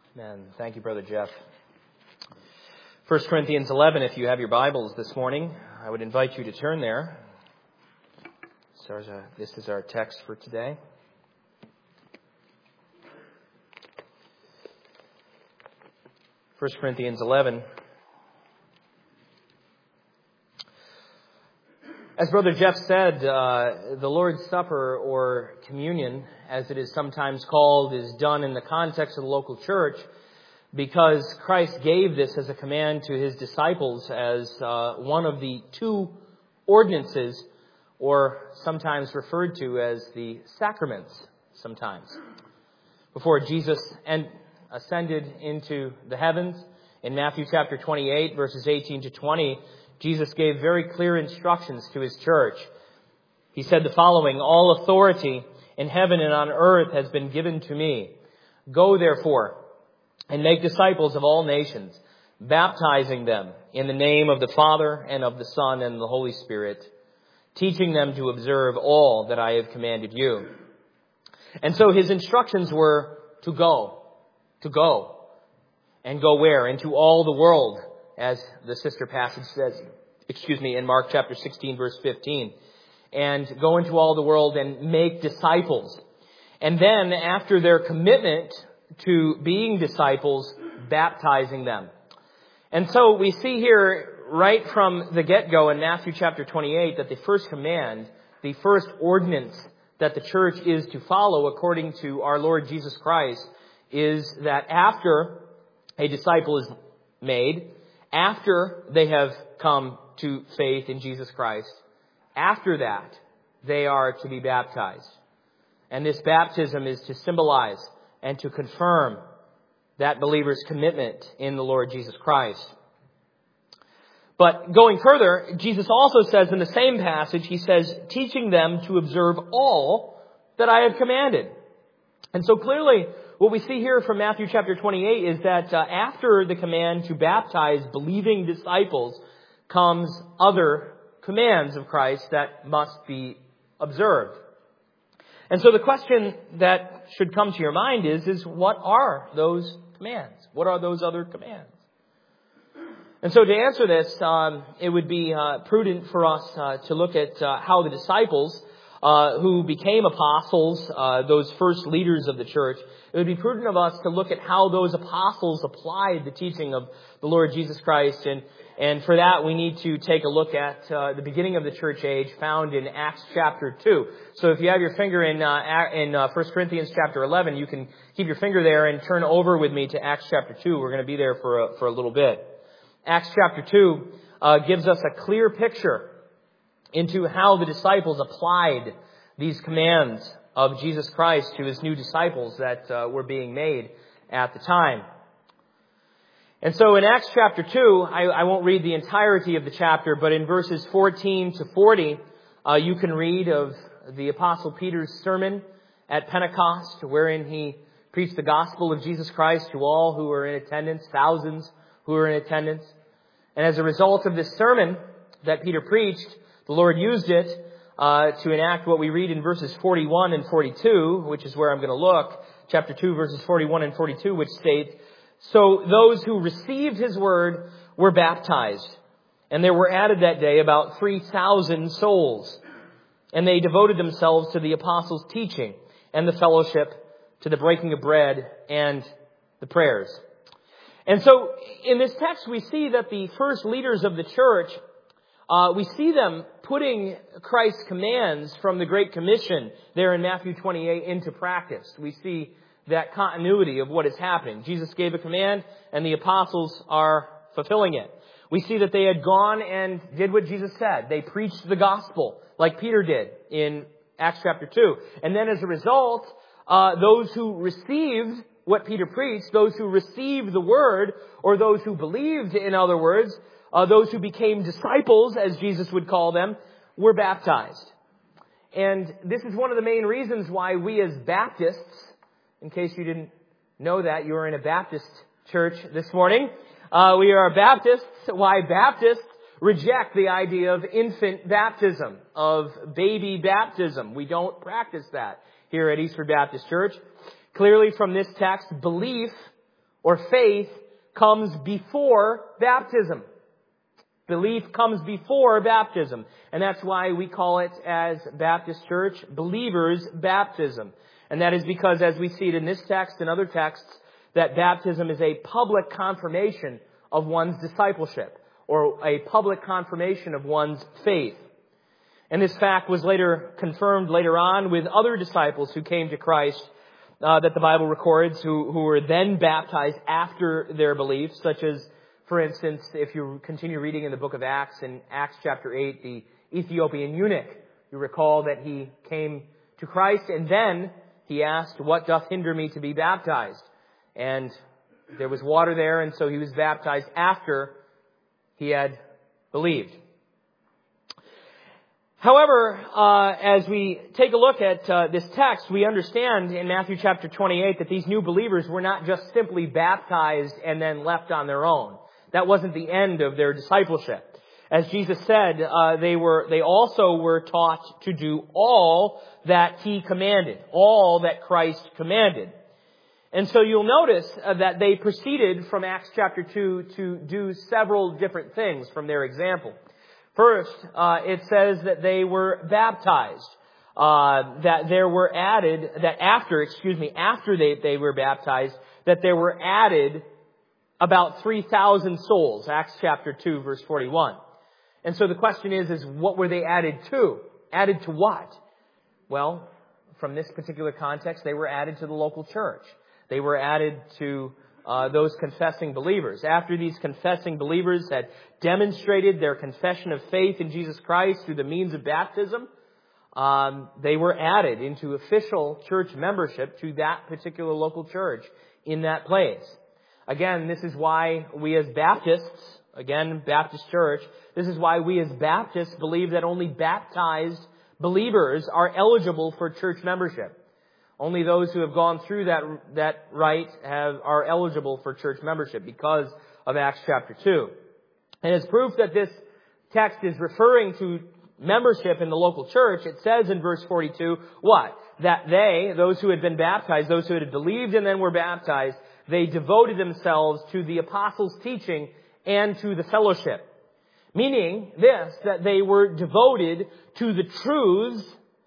Amen. Thank you, Brother Jeff. 1 Corinthians 11, if you have your Bibles this morning, I would invite you to turn there. This is our text for today. 1 Corinthians 11. As Brother Jeff said, the Lord's Supper, or communion, as it is sometimes called, is done in the context of the local church because Christ gave this as a command to His disciples as one of the two ordinances, or sometimes referred to as the sacraments sometimes. Before Jesus ascended into the heavens, in Matthew chapter 28, verses 18 to 20, Jesus gave very clear instructions to His church. He said the following: "All authority in heaven and on earth has been given to me. Go therefore and make disciples of all nations, baptizing them in the name of the Father and of the Son and the Holy Spirit, teaching them to observe all that I have commanded you." And so His instructions were to go. And go where? Into all the world, as the sister passage says, in Mark chapter 16, verse 15. And go into all the world and make disciples. And then, after their commitment to being disciples, baptizing them. And so we see here, right from the get-go in Matthew chapter 28, that the first command, the first ordinance that the church is to follow according to our Lord Jesus Christ, is that after a disciple is made, after they have come to faith in Jesus Christ, after that, they are to be baptized. And this baptism is to symbolize and to confirm that believer's commitment in the Lord Jesus Christ. But going further, Jesus also says in the same passage, He says, teaching them to observe all that I have commanded. And so clearly, what we see here from Matthew chapter 28 is that after the command to baptize believing disciples comes other commands of Christ that must be observed. And so the question that should come to your mind is what are those commands? What are those other commands? And so to answer this, it would be prudent for us to look at how the disciples who became apostles, those first leaders of the church, it would be prudent of us to look at how those apostles applied the teaching of the Lord Jesus Christ. And for that, we need to take a look at the beginning of the church age found in Acts chapter 2. So if you have your finger in 1 Corinthians chapter 11, you can keep your finger there and turn over with me to Acts chapter 2. We're going to be there for a little bit. Acts chapter 2 gives us a clear picture into how the disciples applied these commands of Jesus Christ to His new disciples that were being made at the time. And so in Acts chapter 2, I won't read the entirety of the chapter, but in verses 14 to 40, you can read of the Apostle Peter's sermon at Pentecost, wherein he preached the gospel of Jesus Christ to all who were in attendance, thousands who were in attendance. And as a result of this sermon that Peter preached, the Lord used it to enact what we read in verses 41 and 42, which is where I'm going to look. Chapter 2, verses 41 and 42, which state, "So those who received His word were baptized, and there were added that day about 3,000 souls. And they devoted themselves to the apostles' teaching and the fellowship, to the breaking of bread and the prayers." And so in this text, we see that the first leaders of the church, we see them putting Christ's commands from the Great Commission there in Matthew 28 into practice. We see that continuity of what is happening. Jesus gave a command and the apostles are fulfilling it. We see that they had gone and did what Jesus said. They preached the gospel like Peter did in Acts chapter 2. And then as a result, those who received what Peter preached, those who received the word, or those who believed, in other words, those who became disciples, as Jesus would call them, were baptized. And this is one of the main reasons why we as Baptists, in case you didn't know that, you were in a Baptist church this morning. We are Baptists. Why Baptists reject the idea of infant baptism, of baby baptism. We don't practice that here at Eastford Baptist Church. Clearly from this text, belief or faith comes before baptism. Belief comes before baptism. And that's why we call it, as Baptist Church, believers' baptism. And that is because, as we see it in this text and other texts, that baptism is a public confirmation of one's discipleship, or a public confirmation of one's faith. And this fact was later confirmed later on with other disciples who came to Christ that the Bible records, who were then baptized after their belief, such as, for instance, if you continue reading in the book of Acts, in Acts chapter 8, the Ethiopian eunuch, you recall that he came to Christ and then he asked, "What doth hinder me to be baptized?" And there was water there, and so he was baptized after he had believed. However, as we take a look at this text, we understand in Matthew chapter 28 that these new believers were not just simply baptized and then left on their own. That wasn't the end of their discipleship. As Jesus said, they also were taught to do all that He commanded, all that Christ commanded. And so you'll notice that they proceeded from Acts chapter 2 to do several different things from their example. First, it says that they were baptized, that there were added, that after they were baptized, that there were added about 3,000 souls, Acts chapter 2, verse 41. And so the question is what were they added to? Added to what? Well, from this particular context, they were added to the local church. They were added to those confessing believers. After these confessing believers had demonstrated their confession of faith in Jesus Christ through the means of baptism, they were added into official church membership to that particular local church in that place. Again, this is why we as Baptists, again, Baptist Church, this is why we as Baptists believe that only baptized believers are eligible for church membership. Only those who have gone through that rite are eligible for church membership because of Acts chapter 2. And as proof that this text is referring to membership in the local church, it says in verse 42, what? That those who had been baptized, those who had believed and then were baptized, they devoted themselves to the apostles' teaching and to the fellowship. Meaning this, that they were devoted to the truths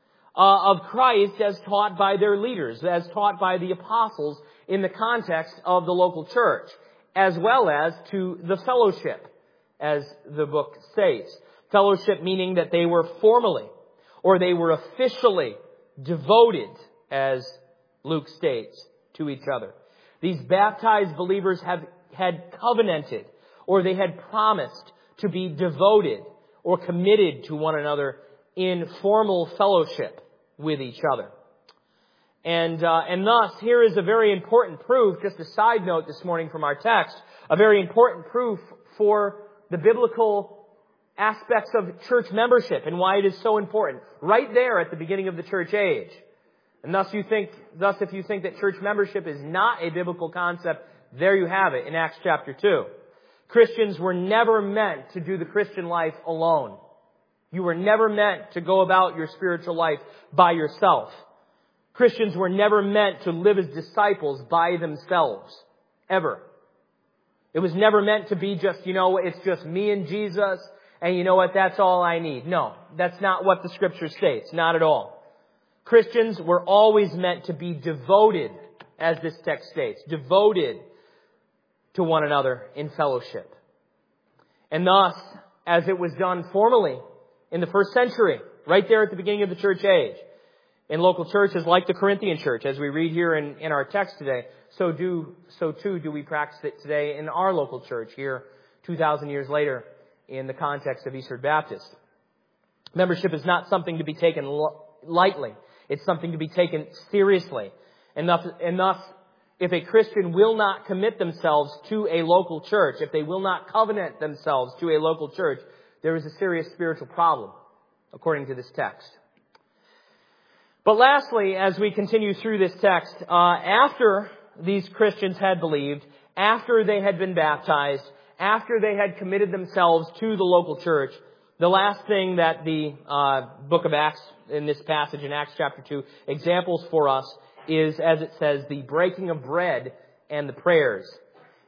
of Christ as taught by their leaders, as taught by the apostles in the context of the local church, as well as to the fellowship, as the book states. Fellowship meaning that they were formally, or they were officially devoted, as Luke states, to each other. These baptized believers had covenanted, or they had promised to be devoted or committed to one another in formal fellowship with each other. And thus, here is a very important proof, just a side note this morning from our text, a very important proof for the biblical aspects of church membership and why it is so important. Right there at the beginning of the church age. And thus if you think that church membership is not a biblical concept, there you have it in Acts chapter 2. Christians were never meant to do the Christian life alone. You were never meant to go about your spiritual life by yourself. Christians were never meant to live as disciples by themselves. Ever. It was never meant to be just, it's just me and Jesus, and you know what, that's all I need. No, that's not what the Scripture states. Not at all. Christians were always meant to be devoted, as this text states, devoted to one another in fellowship. And thus, as it was done formally in the first century, right there at the beginning of the church age, in local churches like the Corinthian church, as we read here in our text today, so too do we practice it today in our local church here 2,000 years later in the context of Eastern Baptist. Membership is not something to be taken lightly. It's something to be taken seriously. And thus, if a Christian will not commit themselves to a local church, if they will not covenant themselves to a local church, there is a serious spiritual problem, according to this text. But lastly, as we continue through this text, after these Christians had believed, after they had been baptized, after they had committed themselves to the local church, the last thing that the book of Acts, in this passage in Acts chapter 2, examples for us is, as it says, the breaking of bread and the prayers.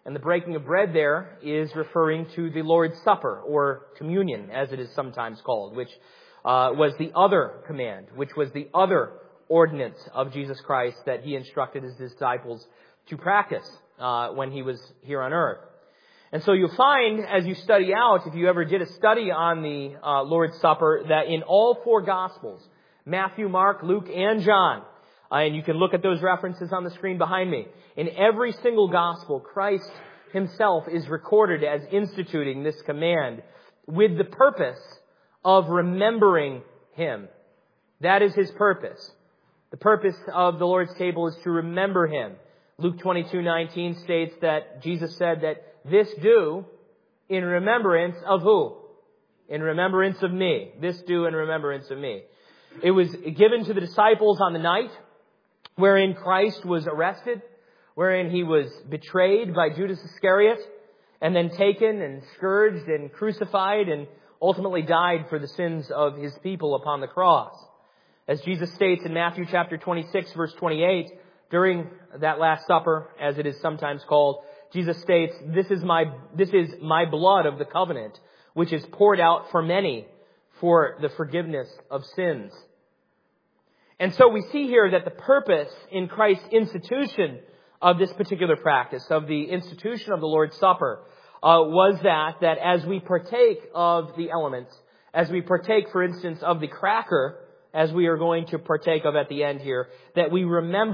And the breaking of bread there is referring to the Lord's Supper, or communion, as it is sometimes called, which was the other command, which was the other ordinance of Jesus Christ that he instructed his disciples to practice when he was here on earth. And so you'll find, as you study out, if you ever did a study on the Lord's Supper, that in all four Gospels, Matthew, Mark, Luke, and John, and you can look at those references on the screen behind me, in every single Gospel, Christ himself is recorded as instituting this command with the purpose of remembering him. That is his purpose. The purpose of the Lord's table is to remember him. Luke 22:19 states that Jesus said that this do in remembrance of who? In remembrance of me. This do in remembrance of me. It was given to the disciples on the night wherein Christ was arrested, wherein he was betrayed by Judas Iscariot, and then taken and scourged and crucified and ultimately died for the sins of his people upon the cross. As Jesus states in Matthew chapter 26, verse 28, during that Last Supper, as it is sometimes called, Jesus states, this is my blood of the covenant, which is poured out for many for the forgiveness of sins. And so we see here that the purpose in Christ's institution of this particular practice, of the institution of the Lord's Supper, was that as we partake of the elements, as we partake, for instance, of the cracker, as we are going to partake of at the end here, that we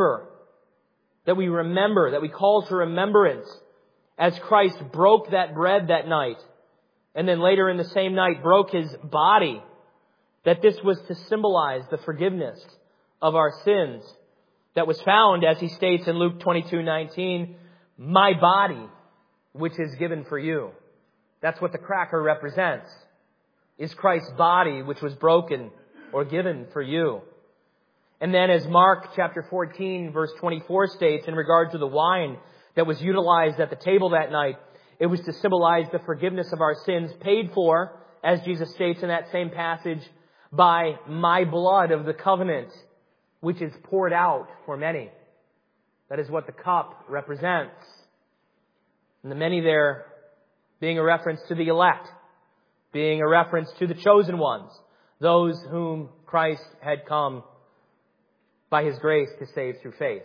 call to remembrance as Christ broke that bread that night, and then later in the same night broke his body, that this was to symbolize the forgiveness of our sins that was found, as he states in Luke 22:19, my body, which is given for you. That's what the cracker represents, is Christ's body, which was broken or given for you. And then as Mark chapter 14, verse 24 states, in regard to the wine that was utilized at the table that night, it was to symbolize the forgiveness of our sins, paid for, as Jesus states in that same passage, by my blood of the covenant, which is poured out for many. That is what the cup represents. And the many there being a reference to the elect, being a reference to the chosen ones, those whom Christ had come by his grace to save through faith.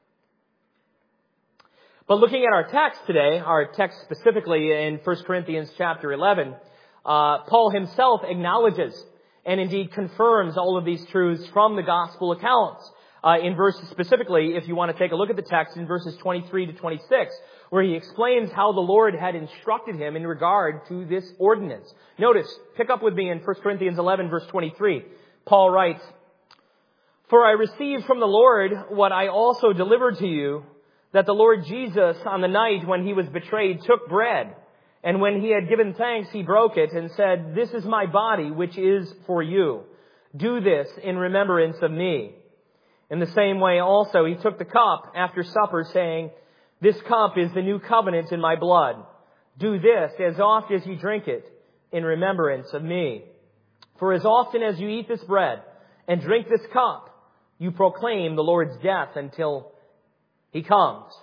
But looking at our text today, our text specifically in 1 Corinthians chapter 11, Paul himself acknowledges and indeed confirms all of these truths from the gospel accounts. In verses specifically, if you want to take a look at the text, in verses 23 to 26, where he explains how the Lord had instructed him in regard to this ordinance. Notice, pick up with me in 1 Corinthians 11, verse 23. Paul writes, "For I received from the Lord what I also delivered to you, that the Lord Jesus, on the night when he was betrayed, took bread. And when he had given thanks, he broke it and said, 'This is my body, which is for you. Do this in remembrance of me.' In the same way also he took the cup after supper, saying, 'This cup is the new covenant in my blood. Do this as oft as you drink it in remembrance of me. For as often as you eat this bread and drink this cup, you proclaim the Lord's death until he comes.'"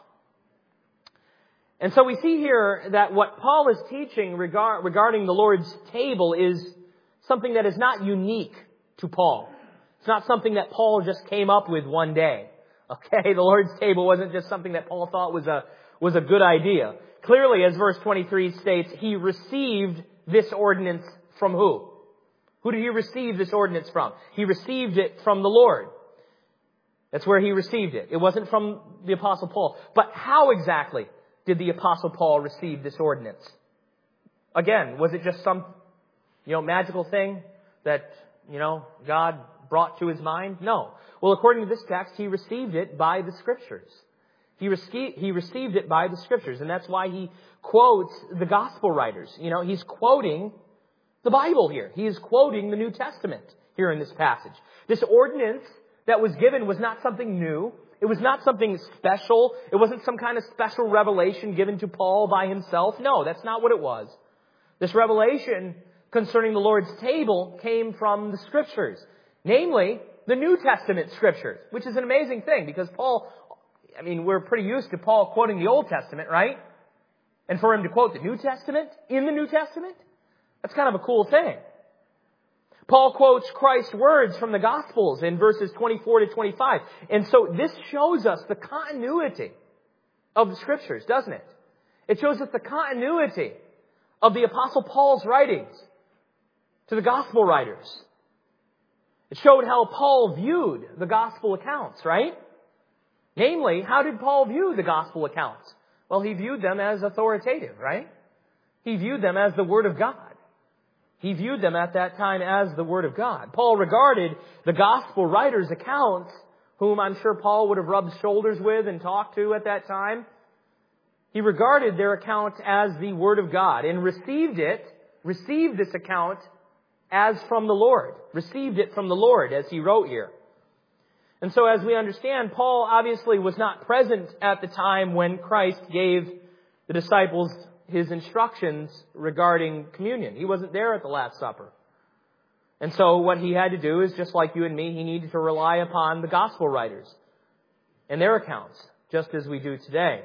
And so we see here that what Paul is teaching regarding the Lord's table is something that is not unique to Paul. It's not something that Paul just came up with one day. Okay, the Lord's table wasn't just something that Paul thought was a good idea. Clearly, as verse 23 states, he received this ordinance from who? Who did he receive this ordinance from? He received it from the Lord. That's where he received it. It wasn't from the Apostle Paul. But how exactly did the Apostle Paul receive this ordinance? Again, was it just some, magical thing that, God brought to his mind? No. Well, according to this text, he received it by the Scriptures. He received it by the Scriptures, and that's why he quotes the Gospel writers. He's quoting the Bible here. He is quoting the New Testament here in this passage. This ordinance that was given was not something new. It was not something special. It wasn't some kind of special revelation given to Paul by himself. No, that's not what it was. This revelation concerning the Lord's table came from the Scriptures, namely the New Testament Scriptures, which is an amazing thing because Paul, we're pretty used to Paul quoting the Old Testament, right? And for him to quote the New Testament in the New Testament, that's kind of a cool thing. Paul quotes Christ's words from the Gospels in verses 24 to 25. And so this shows us the continuity of the Scriptures, doesn't it? It shows us the continuity of the Apostle Paul's writings to the Gospel writers. It showed how Paul viewed the Gospel accounts, right? Namely, how did Paul view the Gospel accounts? Well, he viewed them as authoritative, right? He viewed them as the Word of God. He viewed them at that time as the Word of God. Paul regarded the Gospel writers' accounts, whom I'm sure Paul would have rubbed shoulders with and talked to at that time. He regarded their account as the Word of God and received this account as from the Lord. Received it from the Lord, as he wrote here. And so as we understand, Paul obviously was not present at the time when Christ gave the disciples his instructions regarding communion. He wasn't there at the Last Supper. And so what he had to do is, just like you and me, he needed to rely upon the Gospel writers and their accounts, just as we do today.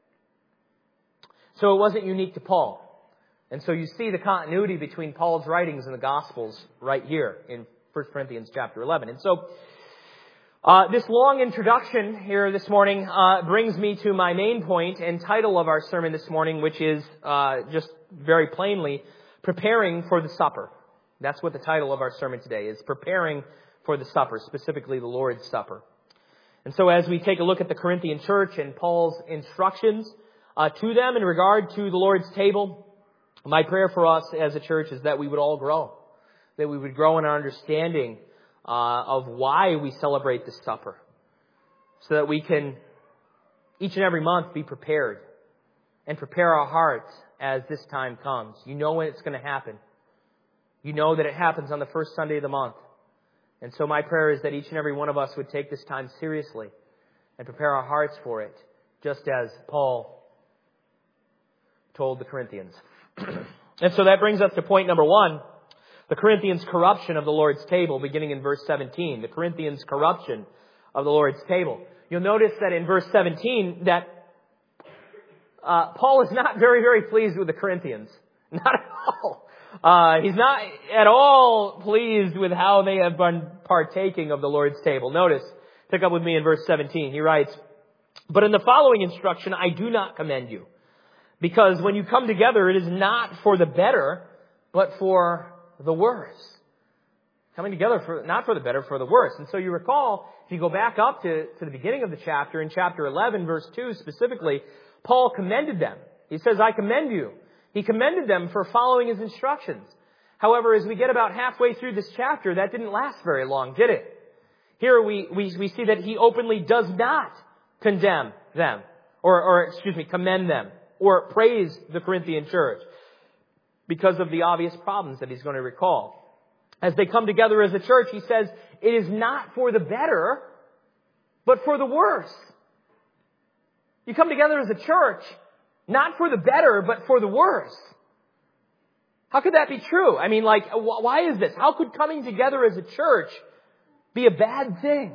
So it wasn't unique to Paul. And so you see the continuity between Paul's writings and the Gospels right here in 1 Corinthians chapter 11. And so this long introduction here this morning brings me to my main point and title of our sermon this morning, which is just very plainly, Preparing for the Supper. That's what the title of our sermon today is, Preparing for the Supper, specifically the Lord's Supper. And so as we take a look at the Corinthian church and Paul's instructions to them in regard to the Lord's table, my prayer for us as a church is that we would all grow, that we would grow in our understanding of why we celebrate this supper, so that we can each and every month be prepared and prepare our hearts as this time comes. You know when it's going to happen. You know that it happens on the first Sunday of the month. And so my prayer is that each and every one of us would take this time seriously and prepare our hearts for it, just as Paul told the Corinthians. And so that brings us to point number 1. The Corinthians' corruption of the Lord's table, beginning in verse 17. The Corinthians' corruption of the Lord's table. You'll notice that in verse 17 that Paul is not very, very pleased with the Corinthians. Not at all. He's not at all pleased with how they have been partaking of the Lord's table. Notice, pick up with me in verse 17. He writes, "But in the following instruction I do not commend you, because when you come together it is not for the better, but for the worse." Coming together not for the better, for the worse. And so you recall, if you go back up to the beginning of the chapter, in chapter 11, verse 2 specifically, Paul commended them. He says, "I commend you." He commended them for following his instructions. However, as we get about halfway through this chapter, that didn't last very long, did it? Here we see that he openly does not condemn them, commend them, or praise the Corinthian church, because of the obvious problems that he's going to recall. As they come together as a church, he says, it is not for the better, but for the worse. You come together as a church, not for the better, but for the worse. How could that be true? I mean, why is this? How could coming together as a church be a bad thing?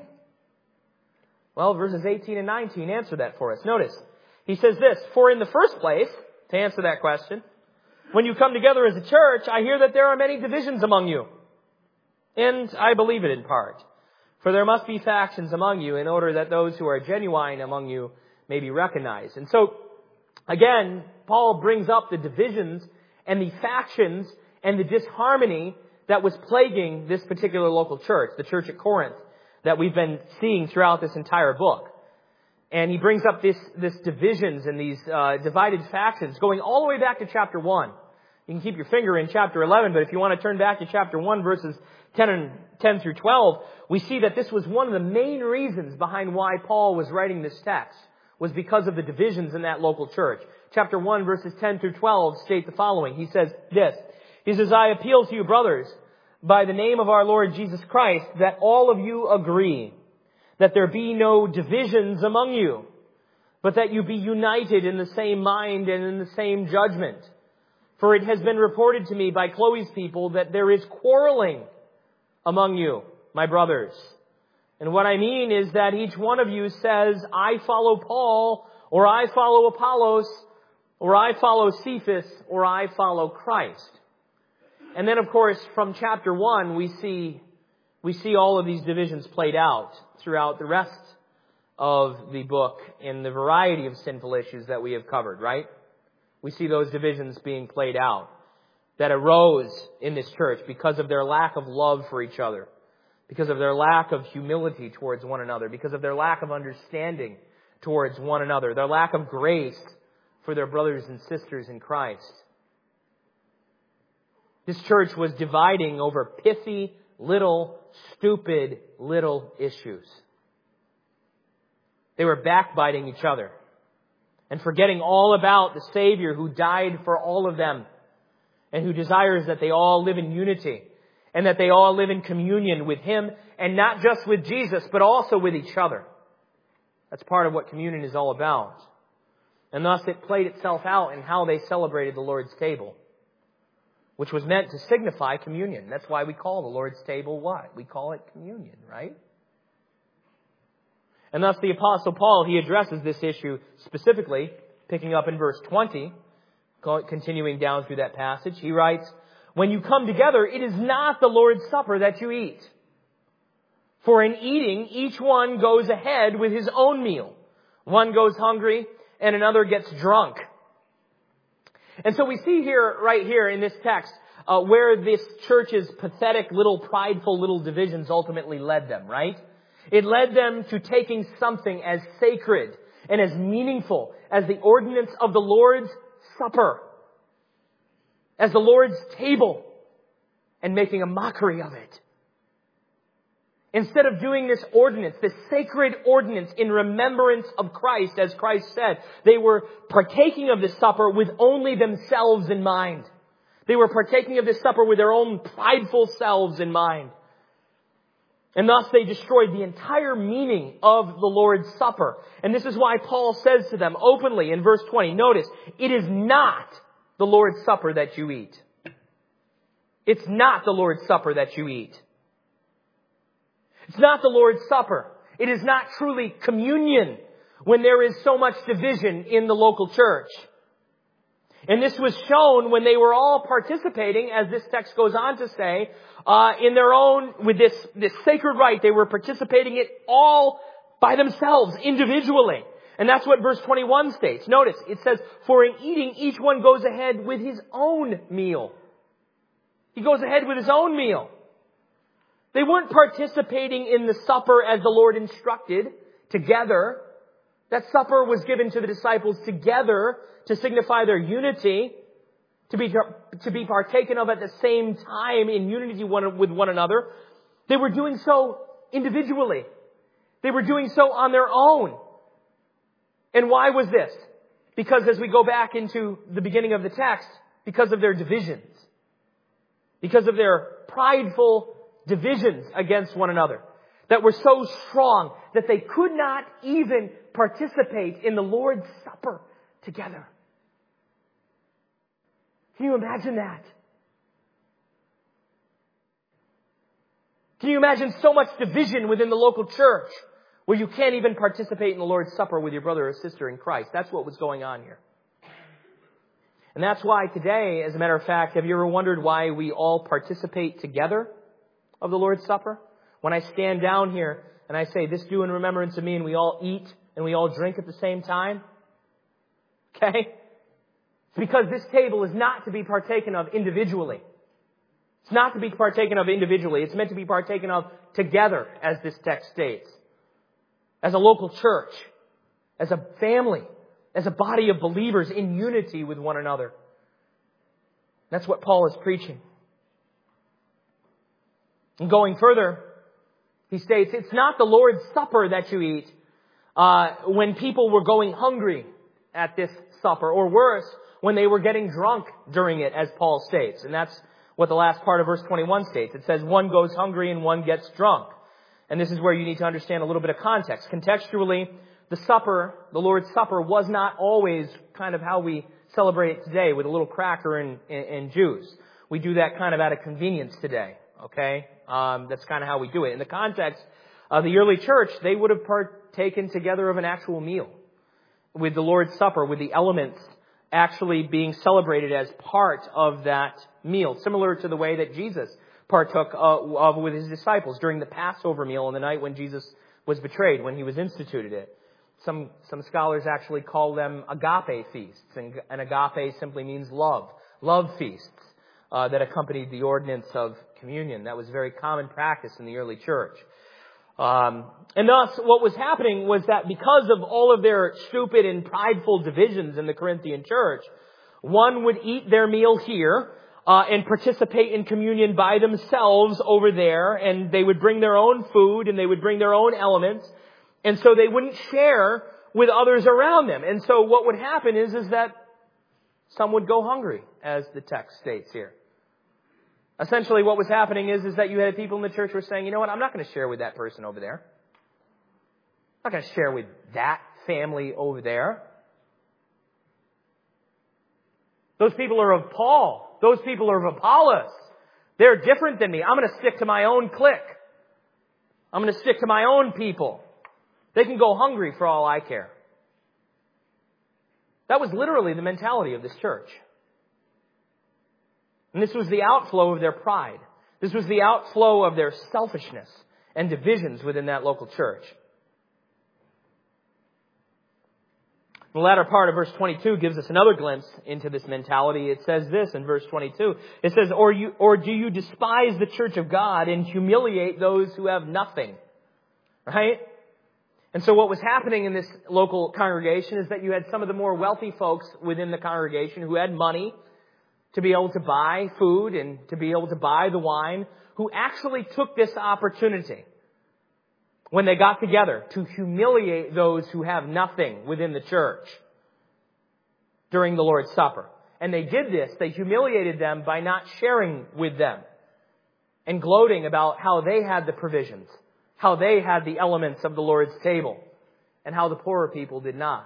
Well, verses 18 and 19 answer that for us. Notice, he says this, "For in the first place," to answer that question, "when you come together as a church, I hear that there are many divisions among you. And I believe it in part. For there must be factions among you in order that those who are genuine among you may be recognized." And so, again, Paul brings up the divisions and the factions and the disharmony that was plaguing this particular local church, the church at Corinth, that we've been seeing throughout this entire book. And he brings up this divisions and these divided factions going all the way back to chapter 1. You can keep your finger in chapter 11, but if you want to turn back to chapter 1, verses 10 through 12, we see that this was one of the main reasons behind why Paul was writing this text, was because of the divisions in that local church. Chapter 1, verses 10 through 12 state the following. He says this. He says, "I appeal to you, brothers, by the name of our Lord Jesus Christ, that all of you agree, that there be no divisions among you, but that you be united in the same mind and in the same judgment. For it has been reported to me by Chloe's people that there is quarreling among you, my brothers. And what I mean is that each one of you says, I follow Paul, or I follow Apollos, or I follow Cephas, or I follow Christ. And then, of course, from chapter 1, we see all of these divisions played out throughout the rest of the book in the variety of sinful issues that we have covered, right? We see those divisions being played out that arose in this church because of their lack of love for each other, because of their lack of humility towards one another, because of their lack of understanding towards one another, their lack of grace for their brothers and sisters in Christ. This church was dividing over pithy, little, stupid, little issues. They were backbiting each other and forgetting all about the Savior who died for all of them and who desires that they all live in unity and that they all live in communion with Him, and not just with Jesus, but also with each other. That's part of what communion is all about. And thus it played itself out in how they celebrated the Lord's table, which was meant to signify communion. That's why we call the Lord's table what? We call it communion, right? And thus the Apostle Paul, he addresses this issue specifically, picking up in verse 20, continuing down through that passage. He writes, "When you come together, it is not the Lord's Supper that you eat. For in eating, each one goes ahead with his own meal. One goes hungry and another gets drunk." And so we see here, right here in this text, where this church's pathetic little prideful little divisions ultimately led them, right? It led them to taking something as sacred and as meaningful as the ordinance of the Lord's Supper, as the Lord's table, and making a mockery of it. Instead of doing this ordinance, this sacred ordinance in remembrance of Christ, as Christ said, they were partaking of this supper with only themselves in mind. They were partaking of this supper with their own prideful selves in mind. And thus they destroyed the entire meaning of the Lord's Supper. And this is why Paul says to them openly in verse 20, notice, it is not the Lord's Supper that you eat. It's not the Lord's Supper that you eat. It's not the Lord's Supper. It is not truly communion when there is so much division in the local church. And this was shown when they were all participating, as this text goes on to say, in their own, with this sacred rite, they were participating it all by themselves, individually. And that's what verse 21 states. Notice, it says, "For in eating, each one goes ahead with his own meal." He goes ahead with his own meal. They weren't participating in the supper as the Lord instructed, together. That supper was given to the disciples together to signify their unity, to be partaken of at the same time in unity with one another. They were doing so individually. They were doing so on their own. And why was this? Because as we go back into the beginning of the text, because of their divisions. Because of their prideful divisions against one another that were so strong that they could not even participate in the Lord's Supper together. Can you imagine that? Can you imagine so much division within the local church where you can't even participate in the Lord's Supper with your brother or sister in Christ? That's what was going on here. And that's why today, as a matter of fact, have you ever wondered why we all participate together of the Lord's Supper? When I stand down here and I say, "This do in remembrance of me," and we all eat and we all drink at the same time. Okay? It's because this table is not to be partaken of individually. It's not to be partaken of individually. It's meant to be partaken of together, as this text states. As a local church. As a family. As a body of believers in unity with one another. That's what Paul is preaching. And going further, he states, it's not the Lord's Supper that you eat when people were going hungry at this supper, or worse, when they were getting drunk during it, as Paul states. And that's what the last part of verse 21 states. It says, one goes hungry and one gets drunk. And this is where you need to understand a little bit of context. Contextually, the supper, the Lord's Supper, was not always kind of how we celebrate it today with a little cracker and juice. We do that kind of out of convenience today. Okay? That's kind of how we do it. In the context of the early church, they would have partaken together of an actual meal with the Lord's Supper, with the elements actually being celebrated as part of that meal, similar to the way that Jesus partook of with his disciples during the Passover meal on the night when Jesus was betrayed, when he was instituted it. Some scholars actually call them agape feasts, and agape simply means love feasts that accompanied the ordinance of communion. That was very common practice in the early church. And thus, what was happening was that because of all of their stupid and prideful divisions in the Corinthian church, one would eat their meal here and participate in communion by themselves over there, and they would bring their own food and they would bring their own elements, and so they wouldn't share with others around them. And so what would happen is that some would go hungry, as the text states here. Essentially, what was happening is that you had people in the church who were saying, you know what, I'm not going to share with that person over there. I'm not going to share with that family over there. Those people are of Paul. Those people are of Apollos. They're different than me. I'm going to stick to my own clique. I'm going to stick to my own people. They can go hungry for all I care. That was literally the mentality of this church. And this was the outflow of their pride. This was the outflow of their selfishness and divisions within that local church. The latter part of verse 22 gives us another glimpse into this mentality. It says this in verse 22. It says, Or do you despise the church of God and humiliate those who have nothing? Right? And so what was happening in this local congregation is that you had some of the more wealthy folks within the congregation who had money to be able to buy food and to be able to buy the wine, who actually took this opportunity when they got together to humiliate those who have nothing within the church during the Lord's Supper. And they did this, they humiliated them by not sharing with them and gloating about how they had the provisions, how they had the elements of the Lord's table, and how the poorer people did not.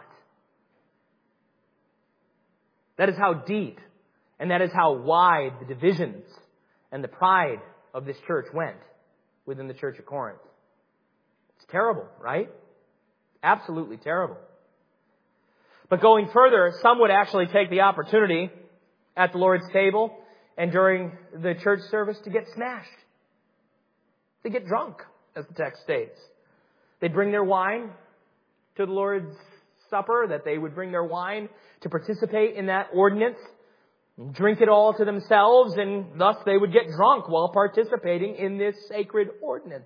That is how deep and that is how wide the divisions and the pride of this church went within the church of Corinth. It's terrible, right? Absolutely terrible. But going further, some would actually take the opportunity at the Lord's table and during the church service to get smashed. To get drunk, as the text states. They'd bring their wine to the Lord's Supper, that they would bring their wine to participate in that ordinance, drink it all to themselves, and thus they would get drunk while participating in this sacred ordinance.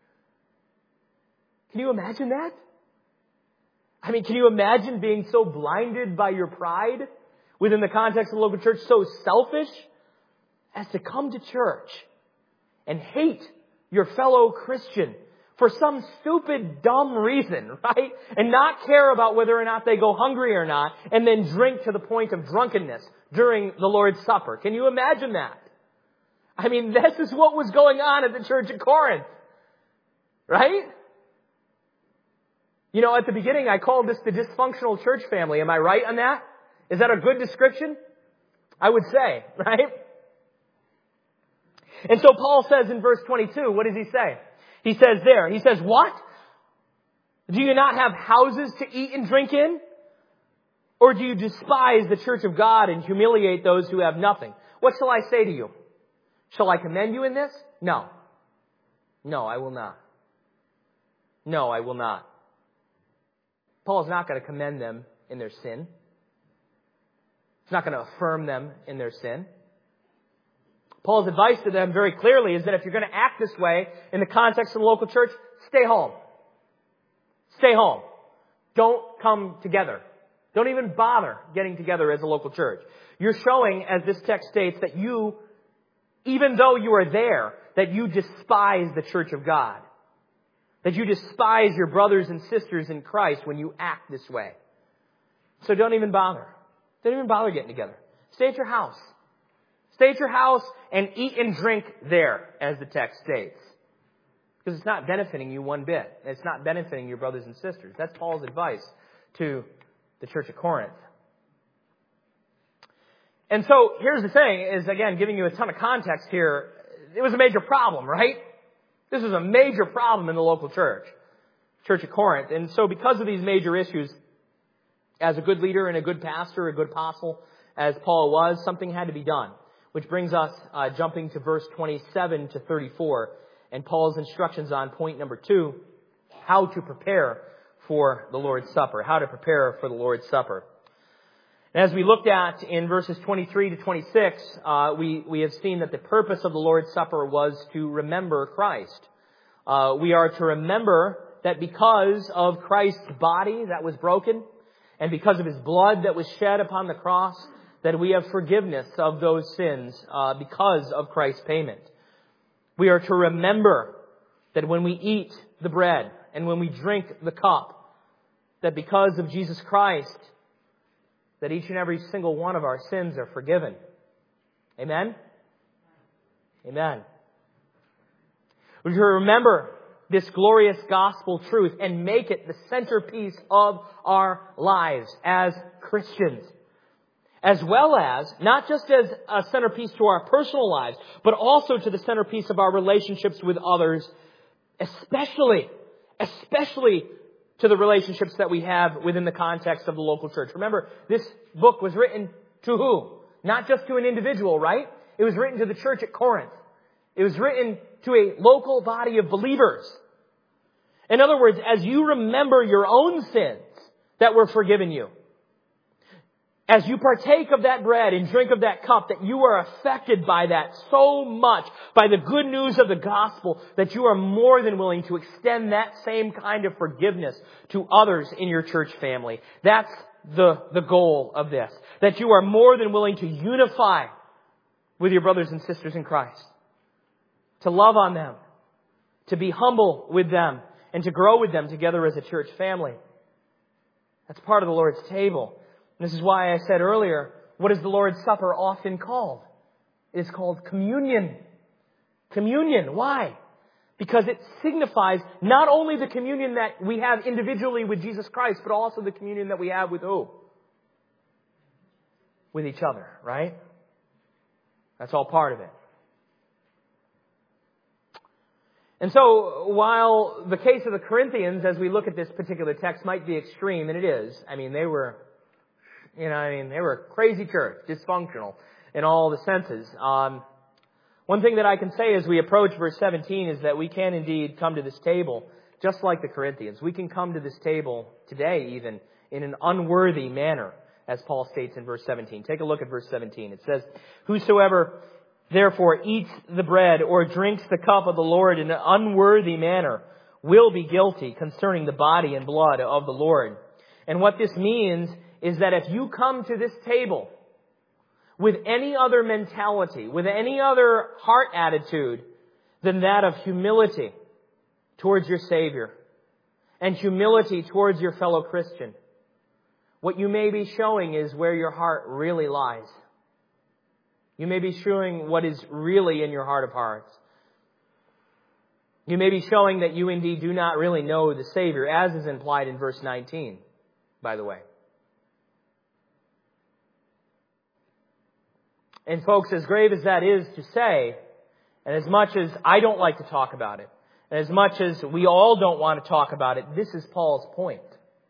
Can you imagine that? I mean, can you imagine being so blinded by your pride within the context of the local church, so selfish as to come to church and hate your fellow Christian for some stupid, dumb reason, right? And not care about whether or not they go hungry or not, and then drink to the point of drunkenness during the Lord's Supper. Can you imagine that? I mean, this is what was going on at the church at Corinth. Right? You know, at the beginning I called this the dysfunctional church family. Am I right on that? Is that a good description? I would say, right? And so Paul says in verse 22, what does he say? He says, what? Do you not have houses to eat and drink in? Or do you despise the church of God and humiliate those who have nothing? What shall I say to you? Shall I commend you in this? No. No, I will not. No, I will not. Paul's not going to commend them in their sin. He's not going to affirm them in their sin. Paul's advice to them very clearly is that if you're going to act this way in the context of the local church, stay home. Stay home. Don't come together. Don't even bother getting together as a local church. You're showing, as this text states, that you, even though you are there, that you despise the church of God. That you despise your brothers and sisters in Christ when you act this way. So don't even bother. Don't even bother getting together. Stay at your house. Stay at your house and eat and drink there, as the text states. Because it's not benefiting you one bit. It's not benefiting your brothers and sisters. That's Paul's advice to the church of Corinth. And so here's the thing, is again, giving you a ton of context here. It was a major problem, right? This was a major problem in the local church of Corinth. And so because of these major issues, as a good leader and a good pastor, a good apostle, as Paul was, something had to be done. Which brings us jumping to verse 27 to 34 and Paul's instructions on point number 2, how to prepare for the Lord's Supper. How to prepare for the Lord's Supper. As we looked at in verses 23 to 26, we have seen that the purpose of the Lord's Supper was to remember Christ. We are to remember that because of Christ's body that was broken, and because of His blood that was shed upon the cross, that we have forgiveness of those sins because of Christ's payment. We are to remember that when we eat the bread and when we drink the cup, that because of Jesus Christ, that each and every single one of our sins are forgiven. Amen? Amen. We are to remember this glorious gospel truth and make it the centerpiece of our lives as Christians. As well as, not just as a centerpiece to our personal lives, but also to the centerpiece of our relationships with others, especially to the relationships that we have within the context of the local church. Remember, this book was written to who? Not just to an individual, right? It was written to the church at Corinth. It was written to a local body of believers. In other words, as you remember your own sins that were forgiven you, as you partake of that bread and drink of that cup, that you are affected by that so much, by the good news of the gospel, that you are more than willing to extend that same kind of forgiveness to others in your church family. That's the goal of this. That you are more than willing to unify with your brothers and sisters in Christ. To love on them. To be humble with them. And to grow with them together as a church family. That's part of the Lord's table. This is why I said earlier, what is the Lord's Supper often called? It is called communion. Communion. Why? Because it signifies not only the communion that we have individually with Jesus Christ, but also the communion that we have with who? With each other, right? That's all part of it. And so, while the case of the Corinthians, as we look at this particular text, might be extreme, and it is, they were they were a crazy church, dysfunctional in all the senses. One thing that I can say as we approach verse 17 is that we can indeed come to this table just like the Corinthians. We can come to this table today even in an unworthy manner, as Paul states in verse 17. Take a look at verse 17. It says, "Whosoever therefore eats the bread or drinks the cup of the Lord in an unworthy manner will be guilty concerning the body and blood of the Lord." And what this means is that if you come to this table with any other mentality, with any other heart attitude than that of humility towards your Savior and humility towards your fellow Christian, what you may be showing is where your heart really lies. You may be showing what is really in your heart of hearts. You may be showing that you indeed do not really know the Savior, as is implied in verse 19, by the way. And folks, as grave as that is to say, and as much as I don't like to talk about it, and as much as we all don't want to talk about it, this is Paul's point.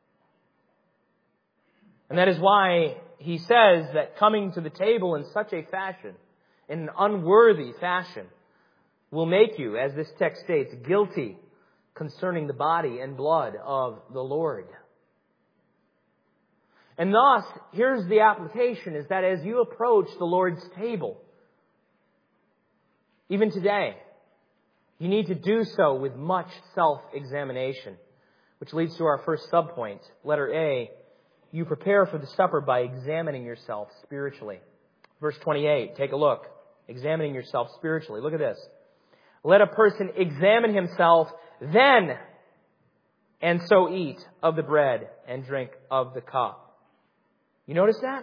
And that is why he says that coming to the table in such a fashion, in an unworthy fashion, will make you, as this text states, guilty concerning the body and blood of the Lord. And thus, here's the application, is that as you approach the Lord's table, even today, you need to do so with much self-examination, which leads to our first subpoint, letter A. You prepare for the supper by examining yourself spiritually. Verse 28, take a look. Examining yourself spiritually. Look at this. Let a person examine himself then, and so eat of the bread and drink of the cup. You notice that?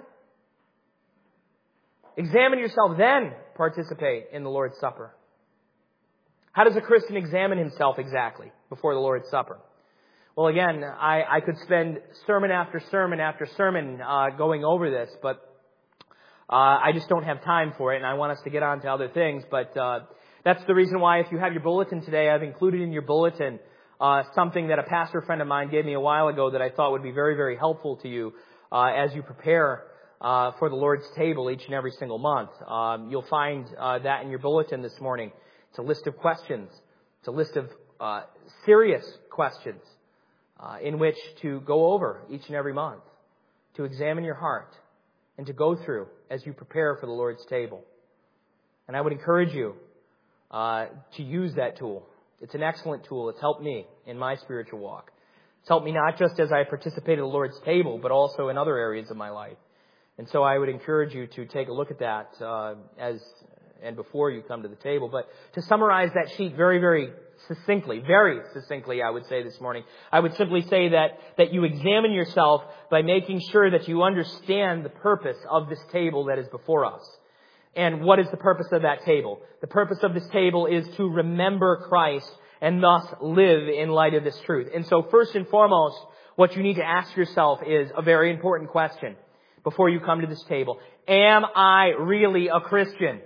Examine yourself, then participate in the Lord's Supper. How does a Christian examine himself exactly before the Lord's Supper? Well, again, I could spend sermon after sermon after sermon going over this, but I just don't have time for it, and I want us to get on to other things. But that's the reason why, if you have your bulletin today, I've included in your bulletin something that a pastor friend of mine gave me a while ago that I thought would be very, very helpful to you as you prepare for the Lord's table each and every single month. You'll find that in your bulletin this morning. It's a list of questions. It's a list of serious questions in which to go over each and every month, to examine your heart, and to go through as you prepare for the Lord's table. And I would encourage you to use that tool. It's an excellent tool. It's helped me in my spiritual walk. It's helped me not just as I participate at the Lord's table, but also in other areas of my life. And so I would encourage you to take a look at that and before you come to the table. But to summarize that sheet very succinctly, I would say this morning, I would simply say that you examine yourself by making sure that you understand the purpose of this table that is before us. And what is the purpose of that table? The purpose of this table is to remember Christ and thus live in light of this truth. And so first and foremost, what you need to ask yourself is a very important question before you come to this table. Am I really a Christian?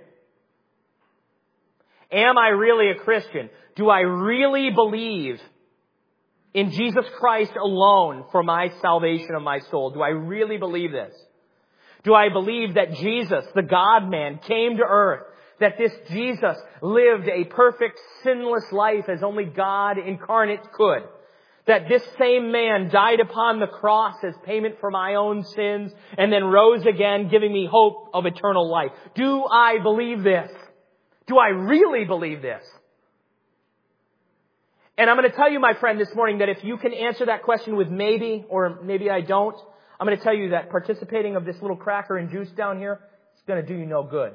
Am I really a Christian? Do I really believe in Jesus Christ alone for my salvation of my soul? Do I really believe this? Do I believe that Jesus, the God-man, came to earth, that this Jesus lived a perfect, sinless life as only God incarnate could? That this same man died upon the cross as payment for my own sins and then rose again, giving me hope of eternal life? Do I believe this? Do I really believe this? And I'm going to tell you, my friend, this morning that if you can answer that question with maybe or maybe I don't, I'm going to tell you that participating of this little cracker and juice down here is going to do you no good.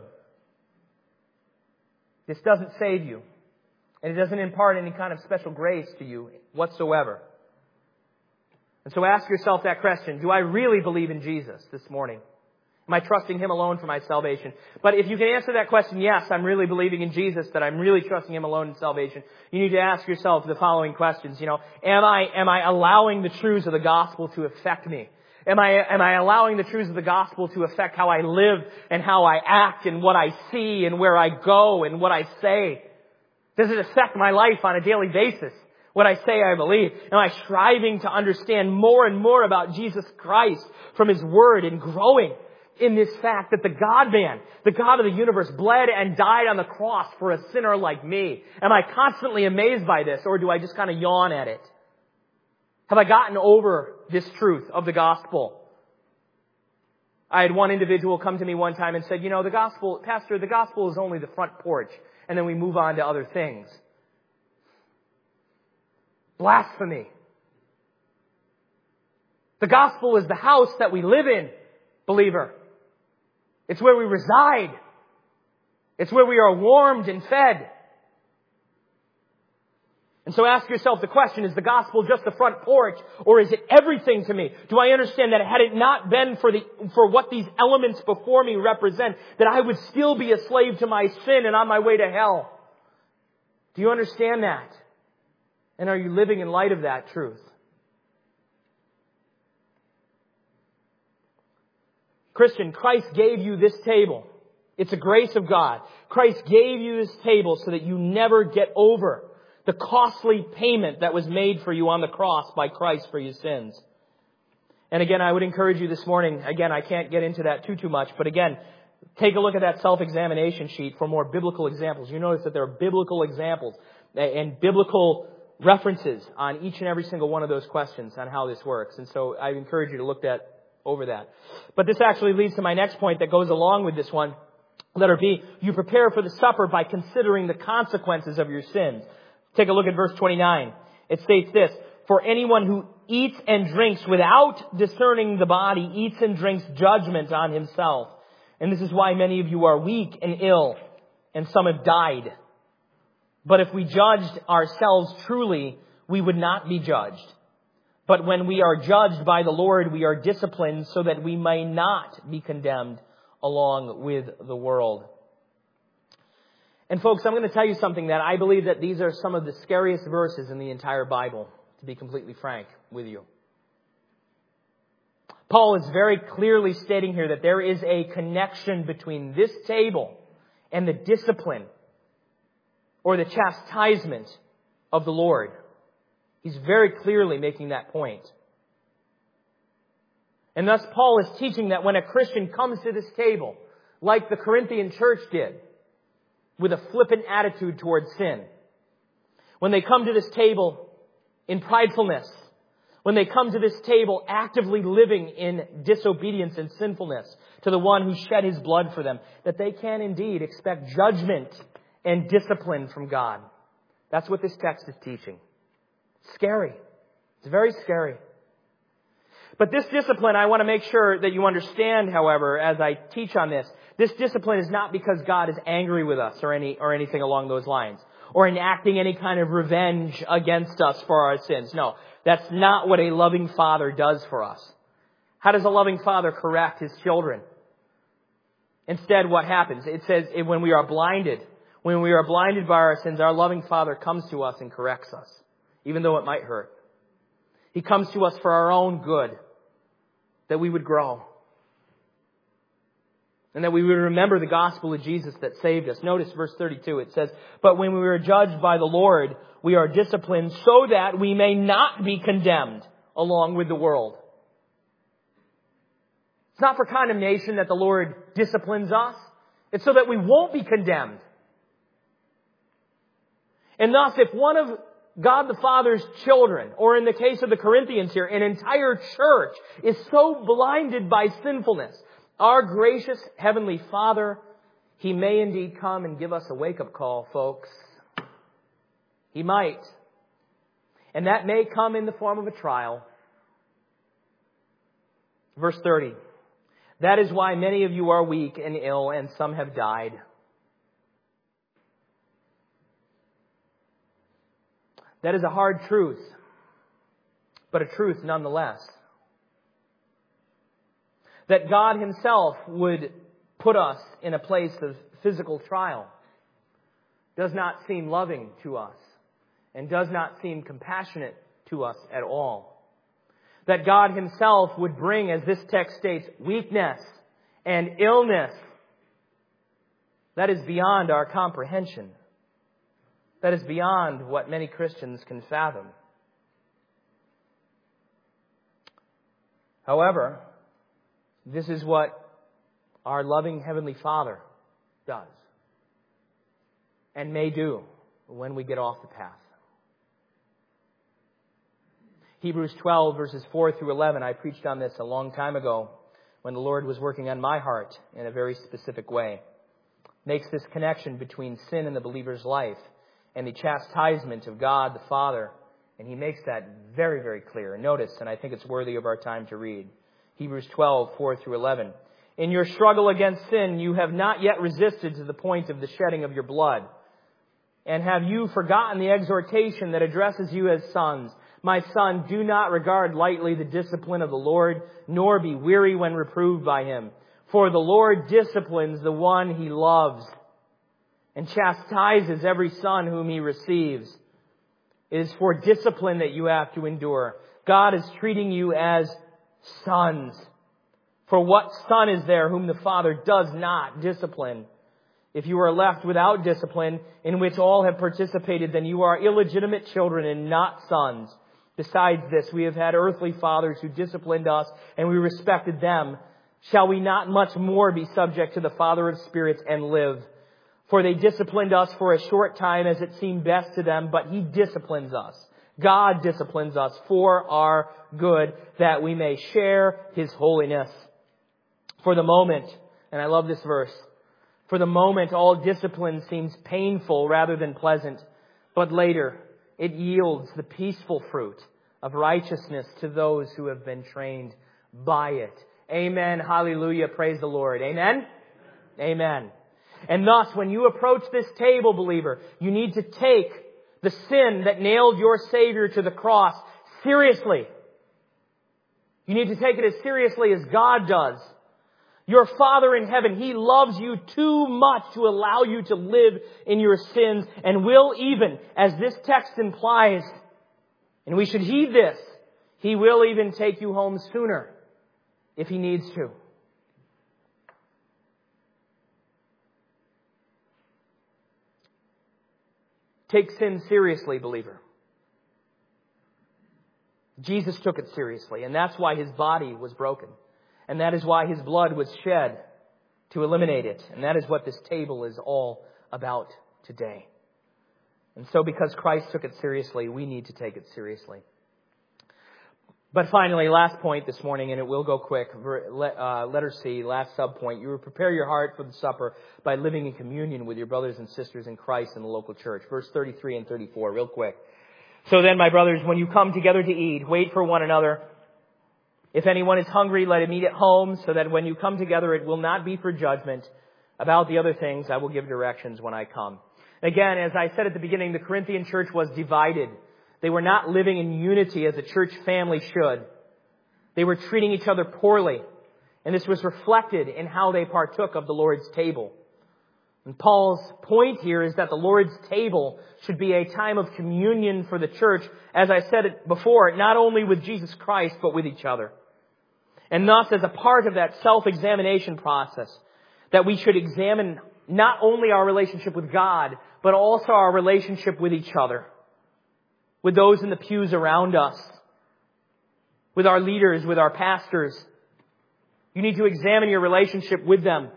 This doesn't save you. And it doesn't impart any kind of special grace to you whatsoever. And so ask yourself that question. Do I really believe in Jesus this morning? Am I trusting Him alone for my salvation? But if you can answer that question, yes, I'm really believing in Jesus, that I'm really trusting Him alone in salvation, you need to ask yourself the following questions. Am I allowing the truths of the gospel to affect me? Am I allowing the truths of the gospel to affect how I live and how I act and what I see and where I go and what I say? Does it affect my life on a daily basis? What I say I believe? Am I striving to understand more and more about Jesus Christ from His Word and growing in this fact that the God-man, the God of the universe, bled and died on the cross for a sinner like me? Am I constantly amazed by this, or do I just kind of yawn at it? Have I gotten over this truth of the gospel? I had one individual come to me one time and said, the gospel, Pastor, the gospel is only the front porch, and then we move on to other things. Blasphemy. The gospel is the house that we live in, believer. It's where we reside. It's where we are warmed and fed. And so ask yourself the question, is the gospel just the front porch, or is it everything to me? Do I understand that had it not been for what these elements before me represent, that I would still be a slave to my sin and on my way to hell? Do you understand that? And are you living in light of that truth? Christian, Christ gave you this table. It's a grace of God. Christ gave you this table so that you never get over the costly payment that was made for you on the cross by Christ for your sins. And again, I would encourage you this morning, again, I can't get into that too much, but again, take a look at that self-examination sheet for more biblical examples. You notice that there are biblical examples and biblical references on each and every single one of those questions on how this works. And so I encourage you to look over that. But this actually leads to my next point that goes along with this one. Letter B, you prepare for the supper by considering the consequences of your sins. Take a look at verse 29. It states this, for anyone who eats and drinks without discerning the body eats and drinks judgment on himself. And this is why many of you are weak and ill, and some have died. But if we judged ourselves truly, we would not be judged. But when we are judged by the Lord, we are disciplined so that we may not be condemned along with the world. And folks, I'm going to tell you something that I believe that these are some of the scariest verses in the entire Bible, to be completely frank with you. Paul is very clearly stating here that there is a connection between this table and the discipline or the chastisement of the Lord. He's very clearly making that point. And thus Paul is teaching that when a Christian comes to this table, like the Corinthian church did, with a flippant attitude towards sin, when they come to this table in pridefulness, when they come to this table actively living in disobedience and sinfulness to the one who shed His blood for them, that they can indeed expect judgment and discipline from God. That's what this text is teaching. Scary. It's very scary. But this discipline, I want to make sure that you understand, however, as I teach on this discipline is not because God is angry with us or anything along those lines, or enacting any kind of revenge against us for our sins. No, that's not what a loving Father does for us. How does a loving Father correct His children? Instead, what happens? It says when we are blinded by our sins, our loving Father comes to us and corrects us, even though it might hurt. He comes to us for our own good, that we would grow. And that we would remember the gospel of Jesus that saved us. Notice verse 32, it says, "But when we are judged by the Lord, we are disciplined so that we may not be condemned along with the world." It's not for condemnation that the Lord disciplines us. It's so that we won't be condemned. And thus, if one of God the Father's children, or in the case of the Corinthians here, an entire church is so blinded by sinfulness, our gracious Heavenly Father, He may indeed come and give us a wake-up call, folks. He might. And that may come in the form of a trial. Verse 30. "That is why many of you are weak and ill, and some have died." That is a hard truth, but a truth nonetheless. That God Himself would put us in a place of physical trial does not seem loving to us and does not seem compassionate to us at all. That God Himself would bring, as this text states, weakness and illness, that is beyond our comprehension. That is beyond what many Christians can fathom. However, this is what our loving Heavenly Father does and may do when we get off the path. Hebrews 12 verses 4 through 11, I preached on this a long time ago when the Lord was working on my heart in a very specific way. Makes this connection between sin in the believer's life and the chastisement of God the Father. And He makes that very, very clear. Notice, and I think it's worthy of our time to read. Hebrews 12, 4 through 11. "In your struggle against sin, you have not yet resisted to the point of the shedding of your blood. And have you forgotten the exhortation that addresses you as sons? My son, do not regard lightly the discipline of the Lord, nor be weary when reproved by Him. For the Lord disciplines the one He loves, and chastises every son whom He receives. It is for discipline that you have to endure. God is treating you as sons. For what son is there whom the Father does not discipline? If you are left without discipline, in which all have participated, then you are illegitimate children and not sons. Besides this, we have had earthly fathers who disciplined us, and we respected them. Shall we not much more be subject to the Father of spirits and live? For they disciplined us for a short time as it seemed best to them, but He disciplines us. God disciplines us for our good, that we may share His holiness. For the moment," and I love this verse, "for the moment all discipline seems painful rather than pleasant, but later it yields the peaceful fruit of righteousness to those who have been trained by it." Amen. Hallelujah. Praise the Lord. Amen. Amen. And thus, when you approach this table, believer, you need to take the sin that nailed your Savior to the cross seriously. You need to take it as seriously as God does. Your Father in heaven, He loves you too much to allow you to live in your sins, and will even, as this text implies, and we should heed this, He will even take you home sooner if He needs to. Take sin seriously, believer. Jesus took it seriously, and that's why His body was broken. And that is why His blood was shed to eliminate it. And that is what this table is all about today. And so because Christ took it seriously, we need to take it seriously. But finally, last point this morning, and it will go quick. Letter C, last subpoint. You will prepare your heart for the supper by living in communion with your brothers and sisters in Christ in the local church. Verse 33 and 34, real quick. So then, my brothers, when you come together to eat, wait for one another. If anyone is hungry, let him eat at home, so that when you come together, it will not be for judgment. About the other things, I will give directions when I come. Again, as I said at the beginning, the Corinthian church was divided. They were not living in unity as a church family should. They were treating each other poorly. And this was reflected in how they partook of the Lord's table. And Paul's point here is that the Lord's table should be a time of communion for the church, as I said it before, not only with Jesus Christ, but with each other. And thus, as a part of that self-examination process, that we should examine not only our relationship with God, but also our relationship with each other, with those in the pews around us, with our leaders, with our pastors. You need to examine your relationship with them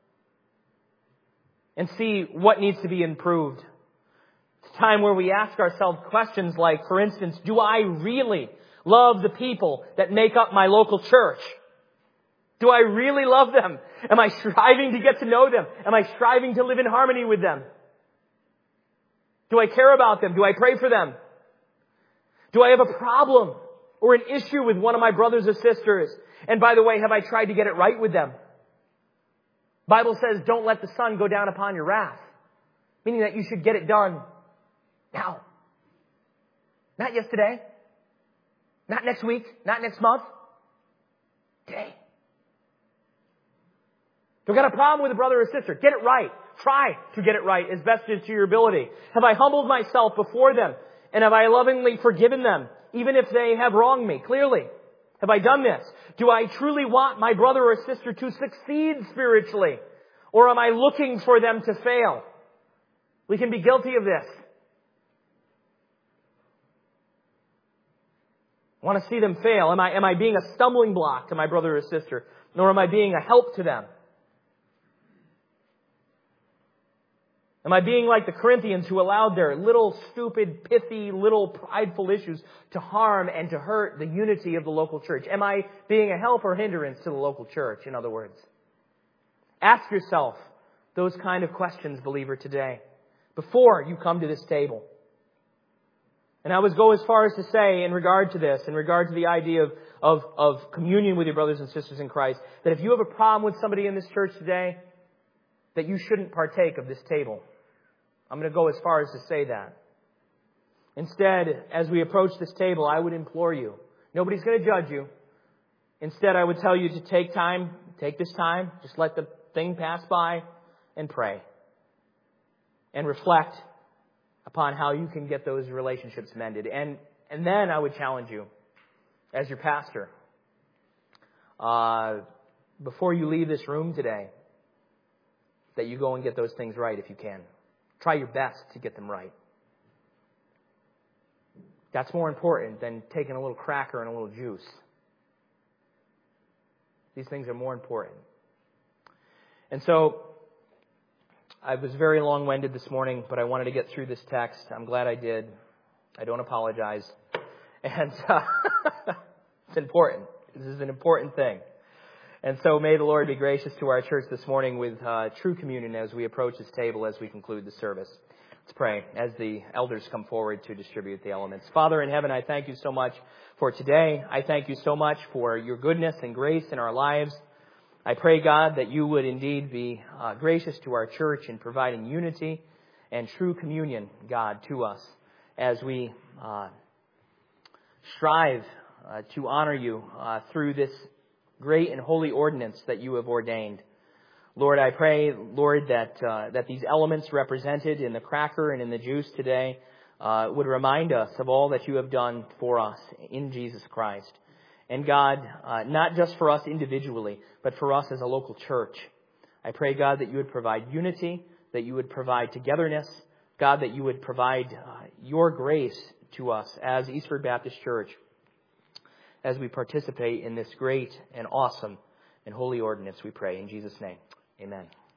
and see what needs to be improved. It's a time where we ask ourselves questions like, for instance, do I really love the people that make up my local church? Do I really love them? Am I striving to get to know them? Am I striving to live in harmony with them? Do I care about them? Do I pray for them? Do I have a problem or an issue with one of my brothers or sisters? And by the way, have I tried to get it right with them? Bible says, don't let the sun go down upon your wrath. Meaning that you should get it done now. Not yesterday. Not next week. Not next month. Today. If you've got a problem with a brother or sister, get it right. Try to get it right as best as to your ability. Have I humbled myself before them? And have I lovingly forgiven them, even if they have wronged me? Clearly. Have I done this? Do I truly want my brother or sister to succeed spiritually? Or am I looking for them to fail? We can be guilty of this. I want to see them fail. Am I being a stumbling block to my brother or sister? Or am I being a help to them? Am I being like the Corinthians who allowed their little stupid, pithy, little prideful issues to harm and to hurt the unity of the local church? Am I being a help or hindrance to the local church, in other words? Ask yourself those kind of questions, believer, today, before you come to this table. And I would go as far as to say, in regard to this, in regard to the idea of communion with your brothers and sisters in Christ, that if you have a problem with somebody in this church today, that you shouldn't partake of this table. I'm going to go as far as to say that. Instead, as we approach this table, I would implore you. Nobody's going to judge you. Instead, I would tell you to take this time, just let the thing pass by and pray. And reflect upon how you can get those relationships mended. And then I would challenge you, as your pastor, before you leave this room today, that you go and get those things right if you can. Try your best to get them right. That's more important than taking a little cracker and a little juice. These things are more important. And so, I was very long-winded this morning, but I wanted to get through this text. I'm glad I did. I don't apologize. And it's important. This is an important thing. And so may the Lord be gracious to our church this morning with true communion as we approach this table as we conclude the service. Let's pray as the elders come forward to distribute the elements. Father in heaven, I thank you so much for today. I thank you so much for your goodness and grace in our lives. I pray, God, that you would indeed be gracious to our church in providing unity and true communion, God, to us as we strive to honor you through this great and holy ordinance that you have ordained. Lord, I pray, Lord, that these elements represented in the cracker and in the juice today would remind us of all that you have done for us in Jesus Christ. And God, not just for us individually, but for us as a local church. I pray, God, that you would provide unity, that you would provide togetherness, God, that you would provide your grace to us as Eastford Baptist Church as we participate in this great and awesome and holy ordinance, we pray. In Jesus' name, amen.